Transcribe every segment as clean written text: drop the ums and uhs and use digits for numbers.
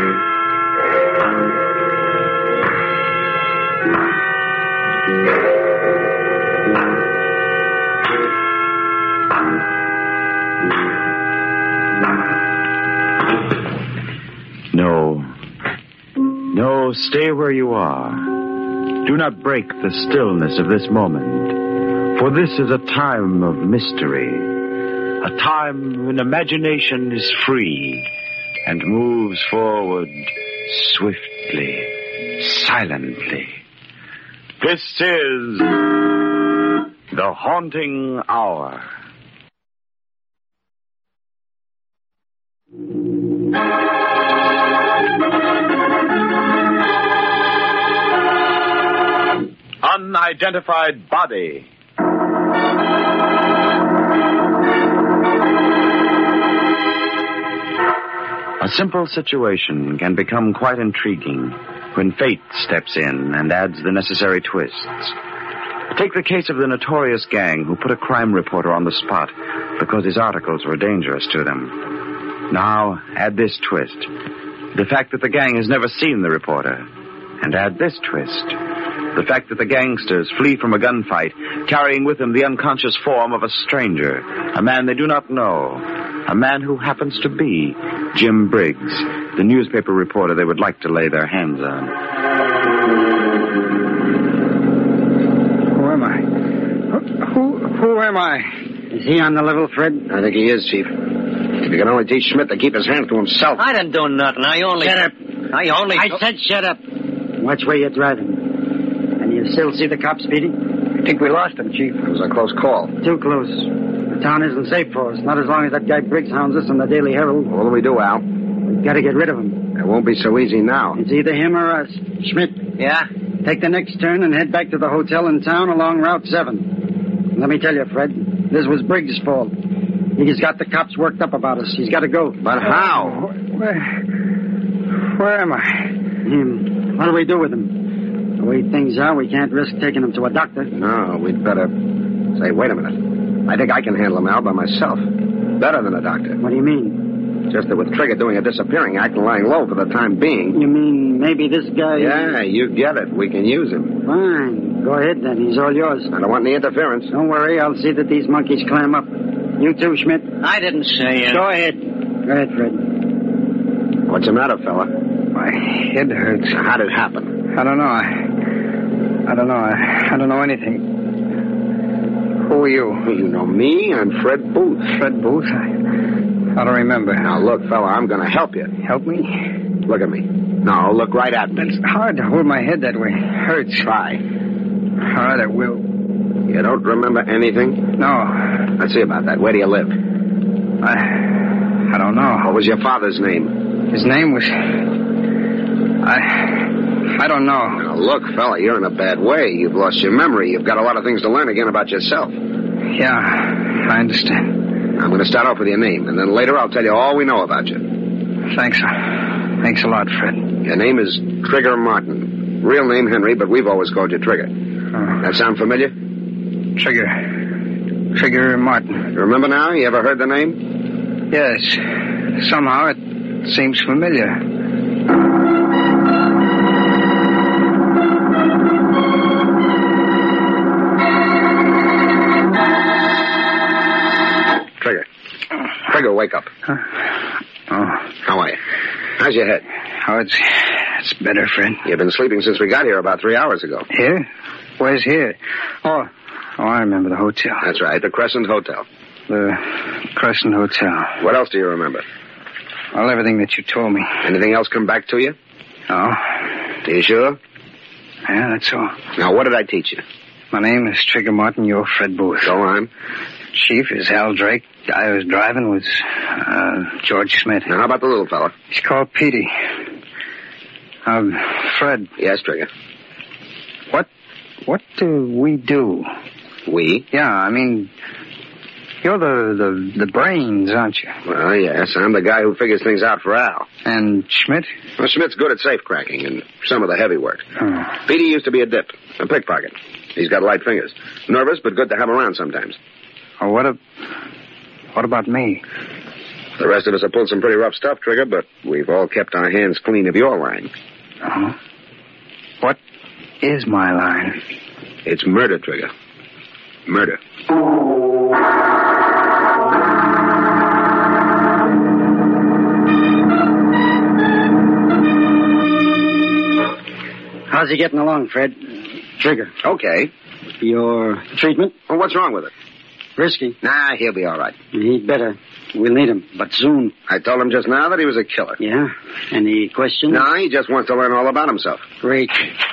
No, stay where you are. Do not break the stillness of this moment, for this is a time of mystery, a time when imagination is free and moves forward swiftly, silently. This is The Haunting Hour. Unidentified body. A simple situation can become quite intriguing when fate steps in and adds the necessary twists. Take the case of the notorious gang who put a crime reporter on the spot because his articles were dangerous to them. Now, add this twist. The fact that the gang has never seen the reporter. And add this twist. The fact that the gangsters flee from a gunfight, carrying with them the unconscious form of a stranger, a man they do not know, a man who happens to be Jim Briggs, the newspaper reporter they would like to lay their hands on. Who am I? Who am I? Is he on the level, Fred? I think he is, Chief. If you can only teach Schmidt to keep his hands to himself. I didn't do nothing. Shut up. I said shut up. Watch where you're driving. And you still see the cops, Speedy? I think we lost him, Chief. It was a close call. Too close. The town isn't safe for us. Not as long as that guy Briggs hounds us in the Daily Herald. What do we do, Al? We've got to get rid of him. It won't be so easy now. It's either him or us. Schmidt. Yeah? Take the next turn and head back to the hotel in town along Route 7. Let me tell you, Fred, this was Briggs' fault. He's got the cops worked up about us. He's got to go. But how? Where am I? What do we do with him? The way things are, we can't risk taking him to a doctor. No, we'd better... Say, wait a minute. I think I can handle him, Al, by myself. Better than a doctor. What do you mean? Just that with Trigger doing a disappearing act and lying low for the time being... You mean maybe this guy... Yeah, you get it. We can use him. Fine. Go ahead, then. He's all yours. I don't want any interference. Don't worry. I'll see that these monkeys climb up. You too, Schmidt. I didn't say it. Go ahead. Go ahead, Fred. What's the matter, fella? My head hurts. How'd it happen? I don't know. I don't know anything. Who are you? You know me. I'm Fred Booth. Fred Booth? I don't remember. Now, look, fella, I'm going to help you. Help me? Look at me. No, look right at me. It's hard to hold my head that way. Hurts. Try. All right, I will. You don't remember anything? No. Let's see about that. Where do you live? I don't know. What was your father's name? His name was... I don't know. Now, look, fella, you're in a bad way. You've lost your memory. You've got a lot of things to learn again about yourself. Yeah, I understand. I'm going to start off with your name, and then later I'll tell you all we know about you. Thanks. Thanks a lot, Fred. Your name is Trigger Martin. Real name Henry, but we've always called you Trigger. That sound familiar? Trigger Martin. You remember now? You ever heard the name? Yes. Somehow it seems familiar. Trigger, wake up. Oh. How are you? How's your head? Oh, it's better, Fred. You've been sleeping since we got here about 3 hours ago. Here? Where's here? Oh, I remember the hotel. That's right, the Crescent Hotel. The Crescent Hotel. What else do you remember? Well, everything that you told me. Anything else come back to you? No. Are you sure? Yeah, that's all. Now, what did I teach you? My name is Trigger Martin. You're Fred Booth. Go on. Chief is Al Drake. Guy who was driving was George Smith. Now, how about the little fella? He's called Petey. Fred. Yes, Trigger. What do we do? We? Yeah, I mean, you're the brains, aren't you? Well, yes, I'm the guy who figures things out for Al. And Schmidt? Well, Schmidt's good at safe cracking and some of the heavy work. Oh. Petey used to be a dip, a pickpocket. He's got light fingers. Nervous, but good to have around sometimes. Oh, what about me? The rest of us have pulled some pretty rough stuff, Trigger, but we've all kept our hands clean of your line. Oh? What is my line? It's murder, Trigger. Murder. How's he getting along, Fred? Trigger. Okay. Your treatment? Well, what's wrong with it? Risky. Nah, he'll be all right. He'd better. We'll need him, but soon. I told him just now that he was a killer. Yeah? Any questions? No, he just wants to learn all about himself. Great.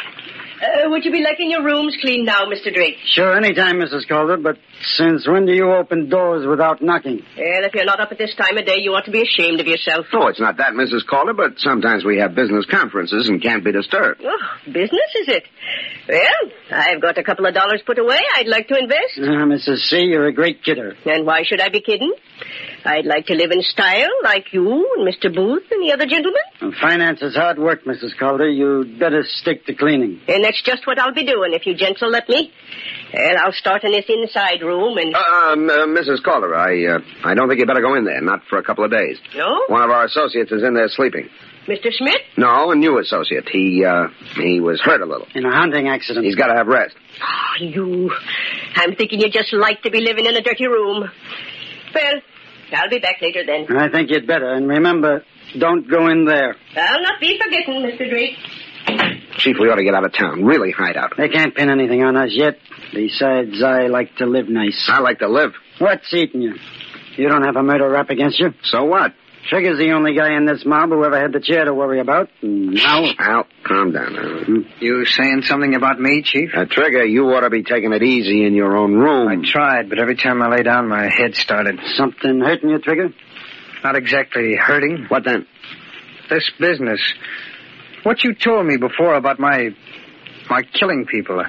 Would you be liking your rooms cleaned now, Mr. Drake? Sure, anytime, Mrs. Calder, but since when do you open doors without knocking? Well, if you're not up at this time of day, you ought to be ashamed of yourself. Oh, it's not that, Mrs. Calder, but sometimes we have business conferences and can't be disturbed. Oh, business, is it? Well, I've got a couple of dollars put away I'd like to invest. Mrs. C., you're a great kidder. And why should I be kidding? I'd like to live in style, like you and Mr. Booth and the other gentlemen. Finance is hard work, Mrs. Calder. You'd better stick to cleaning. And that's just what I'll be doing, if you gents will let me. Well, I'll start in this inside room and... Mrs. Calder, I don't think you better go in there, not for a couple of days. No? One of our associates is in there sleeping. Mr. Smith? No, a new associate. He was hurt a little. In a hunting accident. He's got to have rest. Oh, you. I'm thinking you just like to be living in a dirty room. Well, I'll be back later then. I think you'd better. And remember, don't go in there. I'll not be forgetting, Mr. Drake. Chief, we ought to get out of town. Really hide out. They can't pin anything on us yet. Besides, I like to live nice. I like to live. What's eating you? You don't have a murder rap against you? So what? Trigger's the only guy in this mob who ever had the chair to worry about. Now... Al, calm down now. You saying something about me, Chief? Trigger, you ought to be taking it easy in your own room. I tried, but every time I lay down, my head started. Something hurting you, Trigger? Not exactly hurting. What then? This business. What you told me before about my killing people.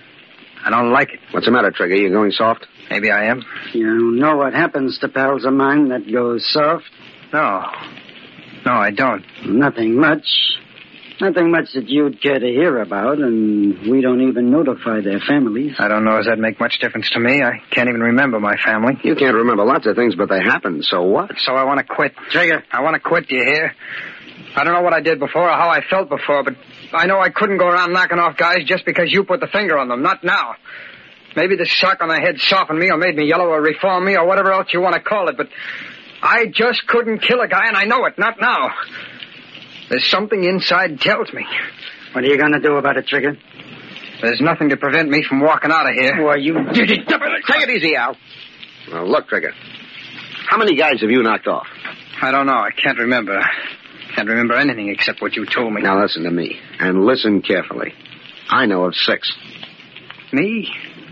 I don't like it. What's the matter, Trigger? You going soft? Maybe I am. You know what happens to pals of mine that goes soft? No, I don't. Nothing much. Nothing much that you'd care to hear about, and we don't even notify their families. I don't know if that'd make much difference to me. I can't even remember my family. You can't remember lots of things, but they happened, so what? So I want to quit. Trigger. I want to quit, do you hear? I don't know what I did before or how I felt before, but I know I couldn't go around knocking off guys just because you put the finger on them. Not now. Maybe the sock on the head softened me or made me yellow or reformed me or whatever else you want to call it, but I just couldn't kill a guy, and I know it. Not now. There's something inside tells me. What are you going to do about it, Trigger? There's nothing to prevent me from walking out of here. Why, you... Take it easy, Al. Well, look, Trigger. How many guys have you knocked off? I don't know. I can't remember. Can't remember anything except what you told me. Now listen to me, and listen carefully. I know of 6. Me?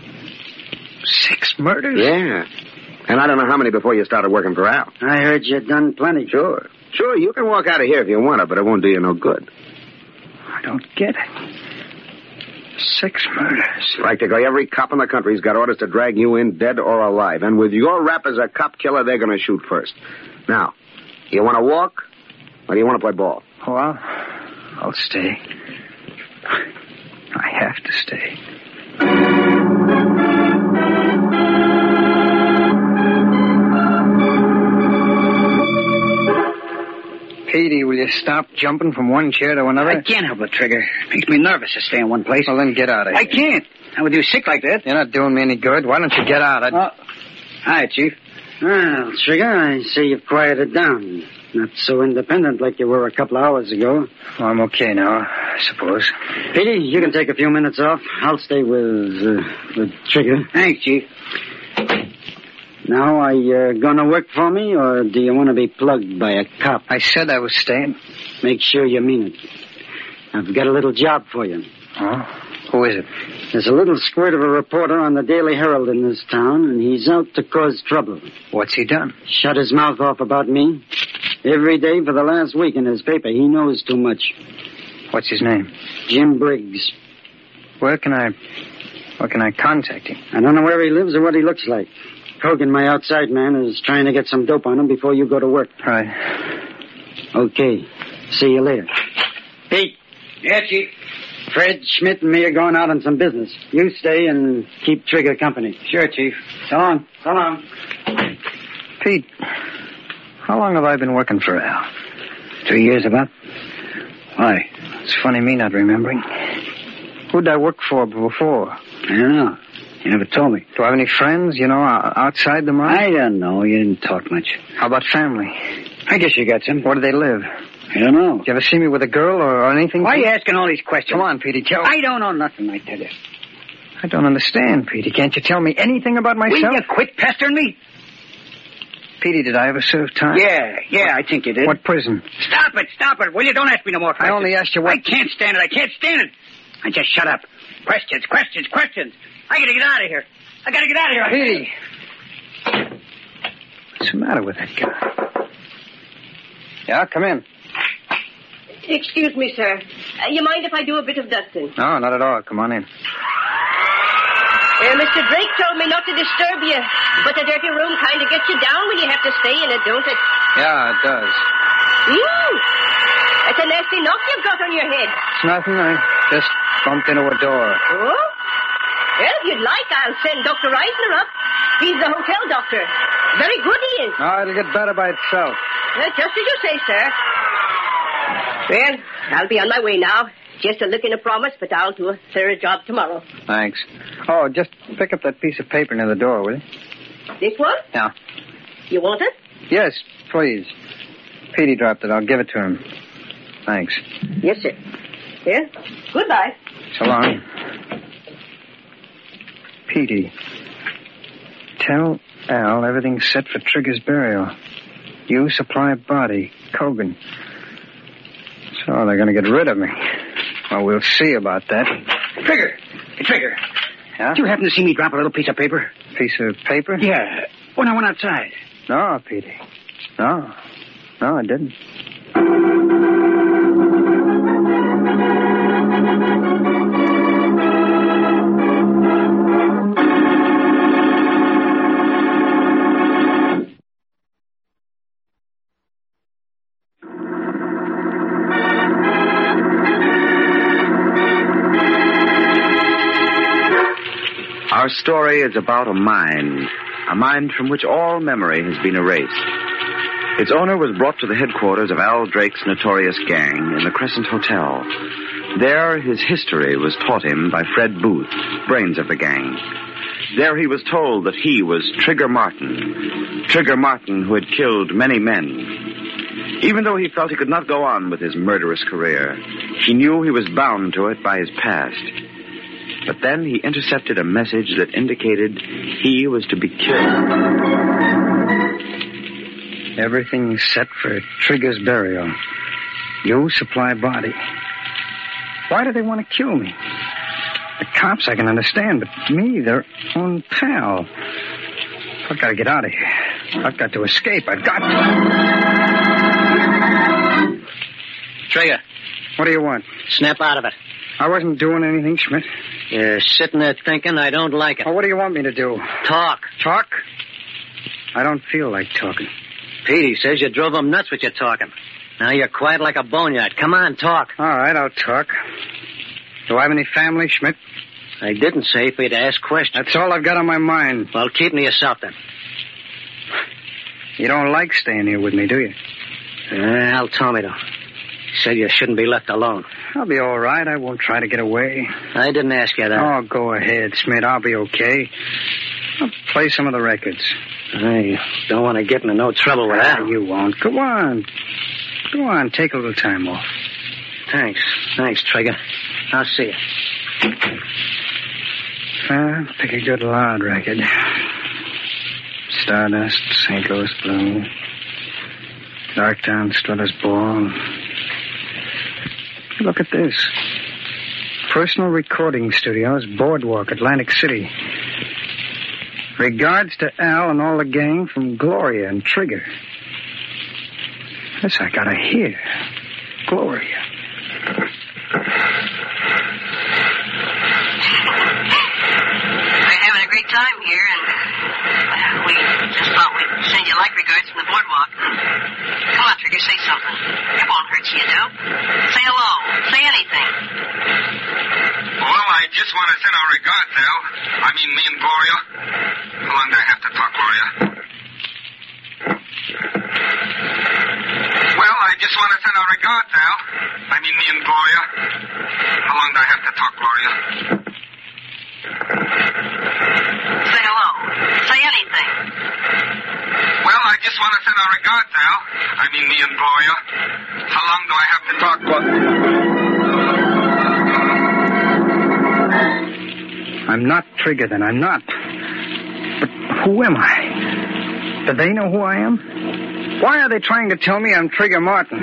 6 murders? Yeah. And I don't know how many before you started working for Al. I heard you'd done plenty. Sure, you can walk out of here if you want to, but it won't do you no good. I don't get it. 6 murders. Practically every cop in the country's got orders to drag you in dead or alive. And with your rap as a cop killer, they're going to shoot first. Now, you want to walk, or do you want to play ball? Oh, I'll stay. I have to stay. Petey, will you stop jumping from one chair to another? I can't help it, Trigger. Makes me nervous to stay in one place. Well, then get out of here. I can't. I would do sick like that. You're not doing me any good. Why don't you get out? Hi, Chief. Well, Trigger, I see you've quieted down. Not so independent like you were a couple of hours ago. Well, I'm okay now, I suppose. Petey, you can take a few minutes off. I'll stay with Trigger. Thanks, Chief. Now, are you going to work for me, or do you want to be plugged by a cop? I said I was staying. Make sure you mean it. I've got a little job for you. Oh? Who is it? There's a little squirt of a reporter on the Daily Herald in this town, and he's out to cause trouble. What's he done? Shut his mouth off about me. Every day for the last week in his paper. He knows too much. What's his name? Jim Briggs. Where can I contact him? I don't know where he lives or what he looks like. Hogan, my outside man, is trying to get some dope on him before you go to work. Right. Okay. See you later. Pete. Yeah, Chief. Fred, Schmidt, and me are going out on some business. You stay and keep Trigger company. Sure, Chief. So long. So long. Pete, How long have I been working for Al? 2 years about. Why? It's funny me not remembering. Who'd I work for before? I don't know. You never told me. Do I have any friends, outside the mine? I don't know. You didn't talk much. How about family? I guess you got some. Where do they live? I don't know. Did you ever see me with a girl or anything? Why are you asking all these questions? Come on, Petey, tell me. I don't know nothing, I tell you. I don't understand, Petey. Can't you tell me anything about myself? Will you quit pestering me? Petey, did I ever serve time? Yeah, I think you did. What prison? Stop it. Will you? Don't ask me no more questions. I only asked you what... I can't stand it. I just shut up. Questions. I gotta get out of here. Petey! What's the matter with that guy? Yeah, come in. Excuse me, sir. You mind if I do a bit of dusting? No, not at all. Come on in. Mr. Drake told me not to disturb you, but the dirty room kind of gets you down when you have to stay in it, don't it? Yeah, it does. That's a nasty knock you've got on your head. It's nothing. I just bumped into a door. Oh? Well, if you'd like, I'll send Dr. Reisner up. He's the hotel doctor. Very good he is. No, it'll get better by itself. Just as you say, sir. Well, I'll be on my way now. Just a lick and a promise, but I'll do a thorough job tomorrow. Thanks. Oh, just pick up that piece of paper near the door, will you? This one? Yeah. You want it? Yes, please. Petey dropped it. I'll give it to him. Thanks. Yes, sir. Here. Goodbye. So long. Petey, tell Al everything's set for Trigger's burial. You supply body, Cogan. So they're going to get rid of me. Well, we'll see about that. Trigger. Yeah? Did you happen to see me drop a little piece of paper? Piece of paper? Yeah. When I went outside. No, Petey. No, I didn't. Our story is about a mine from which all memory has been erased. Its owner was brought to the headquarters of Al Drake's notorious gang in the Crescent Hotel. There, his history was taught him by Fred Booth, brains of the gang. There he was told that he was Trigger Martin who had killed many men. Even though he felt he could not go on with his murderous career, he knew he was bound to it by his past. But then he intercepted a message that indicated he was to be killed. Everything's set for Trigger's burial. You supply body. Why do they want to kill me? The cops I can understand, but me, their own pal. I've got to get out of here. I've got to escape. I've got to. Trigger. What do you want? Snap out of it. I wasn't doing anything, Schmidt. You're sitting there thinking I don't like it. Oh, what do you want me to do? Talk. Talk? I don't feel like talking. Petey says you drove him nuts with your talking. Now you're quiet like a boneyard. Come on, talk. All right, I'll talk. Do I have any family, Schmidt? I didn't say for you to ask questions. That's all I've got on my mind. Well, keep to yourself then. You don't like staying here with me, do you? Al told me to. He said you shouldn't be left alone. I'll be all right. I won't try to get away. I didn't ask you that. Oh, go ahead, Schmidt. I'll be okay. I'll play some of the records. I don't want to get into no trouble with that. You won't. Go on. Go on. Take a little time off. Thanks, Trigger. I'll see you. Pick a good loud record. Stardust, St. Louis Blue, Darktown, Strutter's Ball. Look at this. Personal Recording Studios, Boardwalk, Atlantic City. Regards to Al and all the gang from Gloria and Trigger. This I gotta hear. Gloria. We're having a great time here, and we just thought we'd send you like regards from the boardwalk. Come on, Trigger, say something. It won't hurt you, do? Say hello. Say anything. Well, I just want to send our regards, Al. I mean, me and Gloria. How long do I have to talk, Gloria? I mean, me and Gloria. How long do I have to talk, Gloria? Say hello. Say anything. Well, I just want to send our regards, Al. I mean, me and Gloria. How long do I have to talk, I'm not Trigger, then. I'm not. But who am I? Do they know who I am? Why are they trying to tell me I'm Trigger Martin?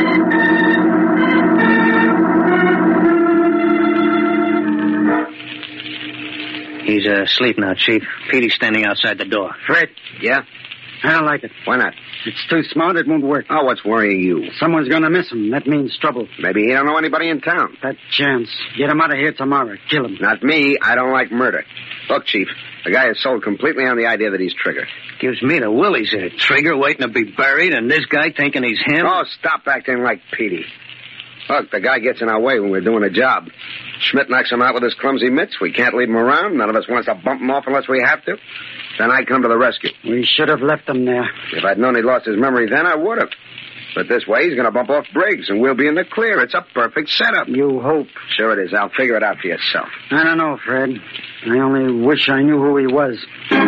He's asleep now, Chief. Petey's standing outside the door. Fred, Yeah? I don't like it. Why not? It's too smart. It won't work. Oh, what's worrying you? Someone's going to miss him. That means trouble. Maybe he don't know anybody in town. That chance. Get him out of here tomorrow. Kill him. Not me. I don't like murder. Look, Chief, the guy is sold completely on the idea that he's Trigger. Gives me the willies there. Trigger waiting to be buried, and this guy thinking he's him. Oh, stop acting like Petey. Look, the guy gets in our way when we're doing a job. Schmidt knocks him out with his clumsy mitts. We can't leave him around. None of us wants to bump him off unless we have to. Then I come to the rescue. We should have left him there. If I'd known he'd lost his memory then, I would have. But this way, he's going to bump off Briggs, and we'll be in the clear. It's a perfect setup. You hope. Sure it is. I'll figure it out for yourself. I don't know, Fred. I only wish I knew who he was.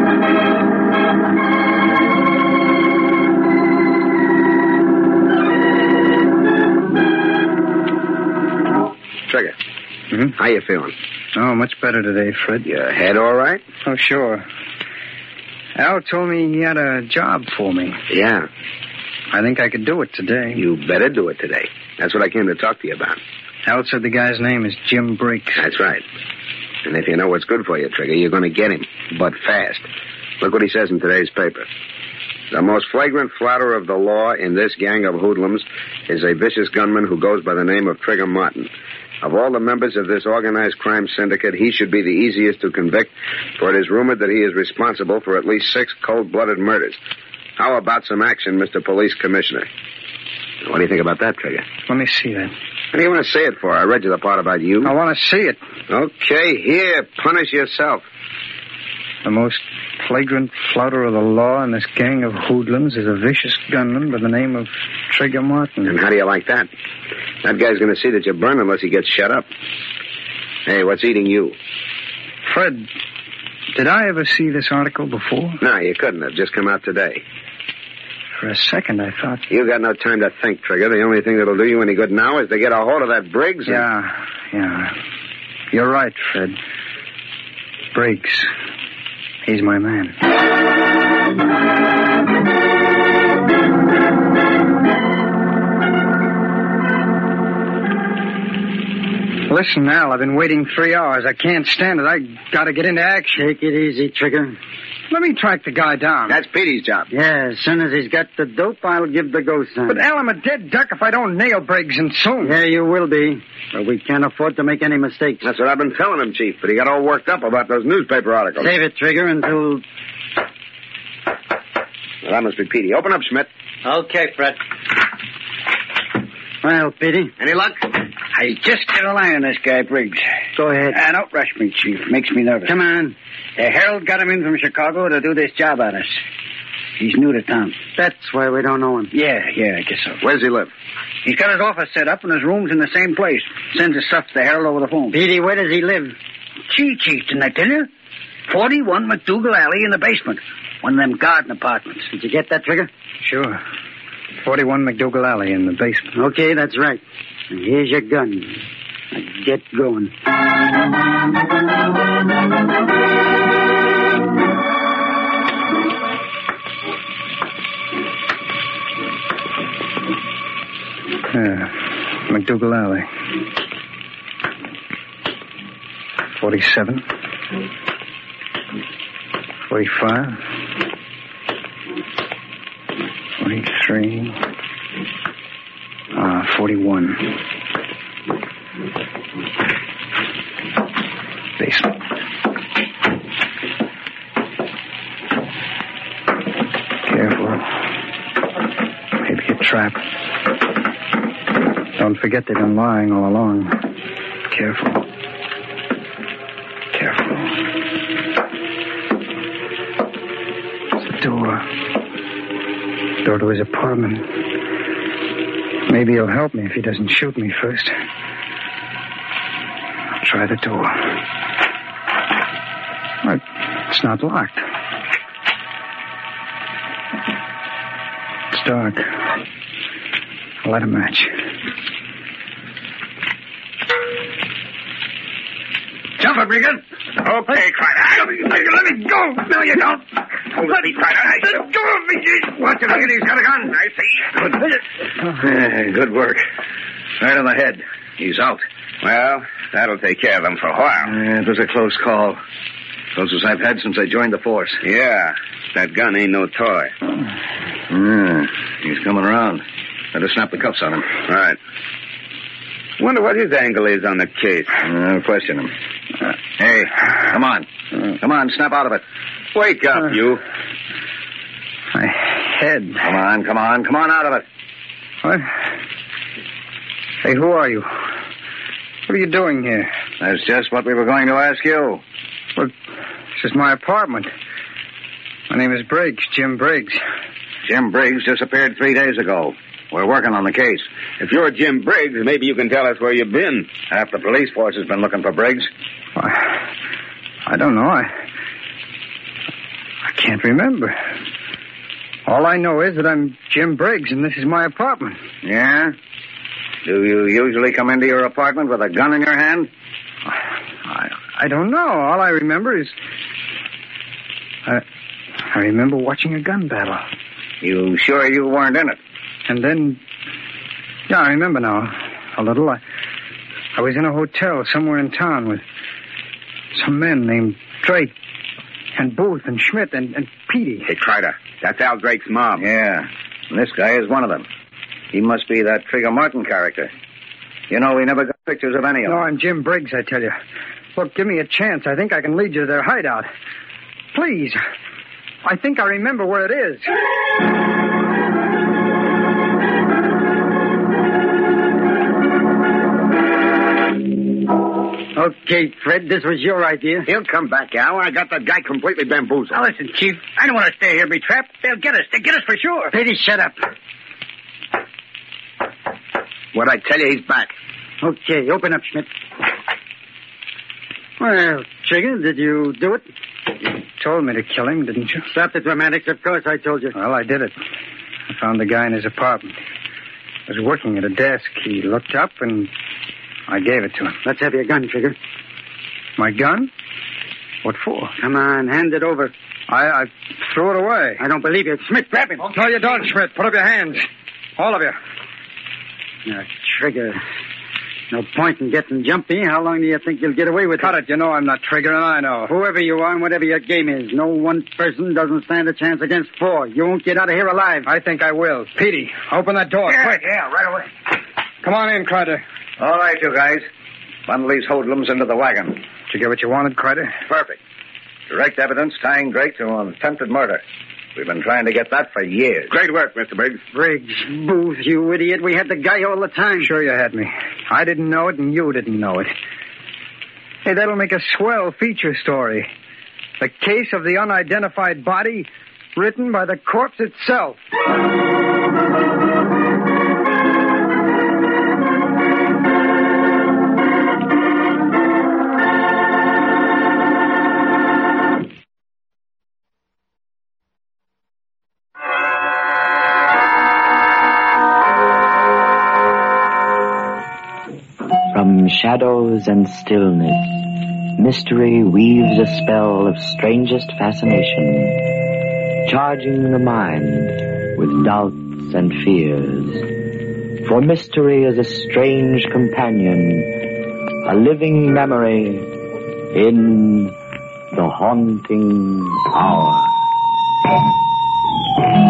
Trigger. Mm-hmm. How you feeling? Oh, much better today, Fred. Your head all right? Oh, sure. Al told me he had a job for me. Yeah. I think I could do it today. You better do it today. That's what I came to talk to you about. Al said the guy's name is Jim Briggs. That's right. And if you know what's good for you, Trigger, you're going to get him. But fast. Look what he says in today's paper. The most flagrant flouter of the law in this gang of hoodlums is a vicious gunman who goes by the name of Trigger Martin. Of all the members of this organized crime syndicate, he should be the easiest to convict, for it is rumored that he is responsible for at least 6 cold-blooded murders. How about some action, Mr. Police Commissioner? What do you think about that, Trigger? Let me see that. What do you want to say it for? I read you the part about you. I want to see it. Okay, here, punish yourself. The most flagrant flouter of the law in this gang of hoodlums is a vicious gunman by the name of Trigger Martin. And how do you like that? That guy's going to see that you burn unless he gets shut up. Hey, what's eating you? Fred, did I ever see this article before? No, you couldn't have. Just come out today. For a second, I thought... You got no time to think, Trigger. The only thing that'll do you any good now is to get a hold of that Briggs and... Yeah. You're right, Fred. Briggs. He's my man. Listen, Al, I've been waiting 3 hours. I can't stand it. I gotta get into action. Take it easy, Trigger. Let me track the guy down. That's Petey's job. Yeah, as soon as he's got the dope, I'll give the go sign. But, Al, I'm a dead duck if I don't nail Briggs, and soon. Yeah, you will be. But we can't afford to make any mistakes. That's what I've been telling him, Chief, but he got all worked up about those newspaper articles. Save it, Trigger, until... Well, that must be Petey. Open up, Schmidt. Okay, Fred. Well, Petey. Any luck? I just get a line on this guy, Briggs. Go ahead. Don't rush me, Chief. Makes me nervous. Come on. The Herald got him in from Chicago to do this job on us. He's new to town. That's why we don't know him. Yeah, I guess so. Where's he live? He's got his office set up and his room's in the same place. Sends his stuff to the Herald over the phone. Petey, where does he live? Gee, Chief, didn't I tell you? 41 McDougal Alley in the basement. One of them garden apartments. Did you get that, Trigger? Sure. 41 McDougal Alley in the basement. Okay, that's right. And here's your gun. Now get going. McDougal Alley. 47. 45. 43. 41. Basement. Careful. Maybe a trap. Don't forget they've been lying all along. Careful. There's a door. Door to his apartment. Maybe he'll help me if he doesn't shoot me first. I'll try the door. Well, it's not locked. It's dark. I'll light a match. Jump it, Regan. Okay, Crider. Let me go. No, you don't. Let me, Crider. Let go of me. Watch it, Regan. He's got a gun. I see. Good work. Right on the head. He's out. Well, that'll take care of him for a while. It was a close call. Closest I've had since I joined the force. Yeah. That gun ain't no toy. He's coming around. Better snap the cuffs on him. Right. Wonder what his angle is on the case. I'll question him. Hey, come on. Come on, snap out of it. Wake up, you. My head. Come on out of it. What? Hey, who are you? What are you doing here? That's just what we were going to ask you. Well, this is my apartment. My name is Briggs, Jim Briggs. Jim Briggs disappeared 3 days ago. We're working on the case. If you're Jim Briggs, maybe you can tell us where you've been. Half the police force has been looking for Briggs. I don't know. I can't remember. All I know is that I'm Jim Briggs, and this is my apartment. Yeah? Do you usually come into your apartment with a gun in your hand? I don't know. All I remember is... I remember watching a gun battle. You sure you weren't in it? And then... Yeah, I remember now. A little. I was in a hotel somewhere in town with some men named Drake and Booth and Schmidt and Petey. Hey, Crider. That's Al Drake's mob. Yeah. And this guy is one of them. He must be that Trigger Martin character. You know, we never got pictures of any of them. No, I'm Jim Briggs, I tell you. Look, give me a chance. I think I can lead you to their hideout. Please. I think I remember where it is. Okay, Fred, this was your idea. He'll come back, Al. I got that guy completely bamboozled. Now, listen, Chief. I don't want to stay here and be trapped. They'll get us. They'll get us for sure. Petey, shut up. What'd I tell you? He's back. Okay, open up, Schmidt. Well, Trigger, did you do it? You told me to kill him, didn't you? Stop the dramatics. Of course I told you. Well, I did it. I found the guy in his apartment. He was working at a desk. He looked up, and I gave it to him. Let's have your gun, Trigger. My gun? What for? Come on, hand it over. I threw it away. I don't believe you. Schmidt, grab him. No, you don't, Schmidt. Put up your hands. All of you. Now, Trigger, no point in getting jumpy. How long do you think you'll get away with it? Cut it. You know I'm not Trigger, and I know. Whoever you are and whatever your game is, no one person doesn't stand a chance against four. You won't get out of here alive. I think I will. Petey, open that door, quick. Yeah, right away. Come on in, Crider. All right, you guys. Bundle these hoodlums into the wagon. Did you get what you wanted, Crider? Perfect. Direct evidence tying Drake to an attempted murder. We've been trying to get that for years. Great work, Mr. Briggs. Briggs, Booth, you idiot. We had the guy all the time. Sure you had me. I didn't know it, and you didn't know it. Hey, that'll make a swell feature story. The case of the unidentified body, written by the corpse itself. From shadows and stillness, mystery weaves a spell of strangest fascination, charging the mind with doubts and fears. For mystery is a strange companion, a living memory in the haunting hour.